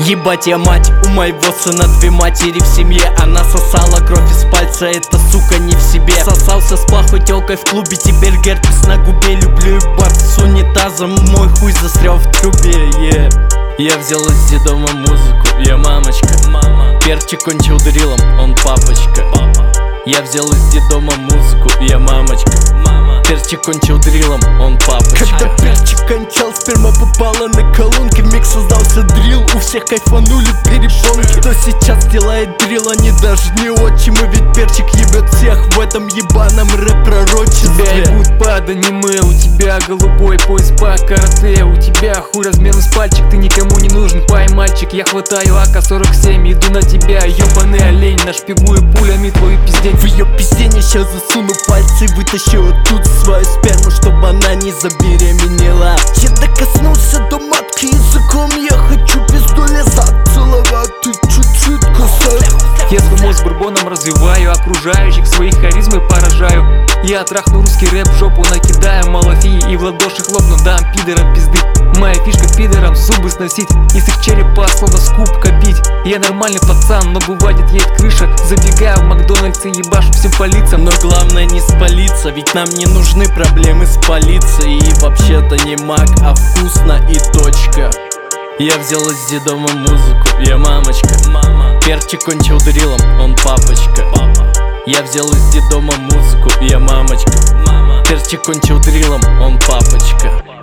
Ебать я мать, у моего сына две матери в семье. Она сосала кровь из пальца, эта сука не в себе. Сосался с плохой телкой в клубе, теперь герпес на губе. Люблю ебать с унитазом, мой хуй застрял в трубе, Я взял из детдома музыку, я мамочка. Перчик кончил дрилом, он папочка. Я взял из детдома музыку, я мамочка. Перчик кончил дрилом, он папочка. Когда перчик кончал, сперма попала на колонки. Миг создался дрил, у всех кайфанули перепонки. Кто сейчас делает дрил, они даже не отчимы. Ведь перчик ебет всех в этом ебаном рэп-пророчестве. Тебя ебут под аниме, у тебя голубой пояс по карате. У тебя хуй размером с пальчик, ты никому не нужен, мальчик. Я хватаю АК-47, иду на тебя, ёбаный олень. Нашпигую пулями твою пиздень. В ее пиздень сейчас засуну пальцы и вытащу оттуда свою сперму, чтобы она не забеременела. Я докоснулся до матки языком, я хочу пизду лизать, целовать и чуть-чуть кусать. Я свой мозг бурбоном развиваю, окружающих своих харизмой поражаю. Я трахну русский рэп, в жопу накидаю малафии и в ладоши хлопну, дам пидорам пизды. Моя фишка пидорам зубы сносить, из их черепа словно скуп копить. Я нормальный пацан, но бывает едет крыша. Забегаю в Макдональдс и ебашу всем по лицам. Но главное не спалиться, ведь нам не нужны проблемы с полицией. И вообще-то не маг, а вкусно и точка. Я взял из детдома музыку, я мамочка. Перчик кончил дрилом, он папочка. Я взял из детдома музыку, я мамочка. Перчик кончил дрилом, он папочка.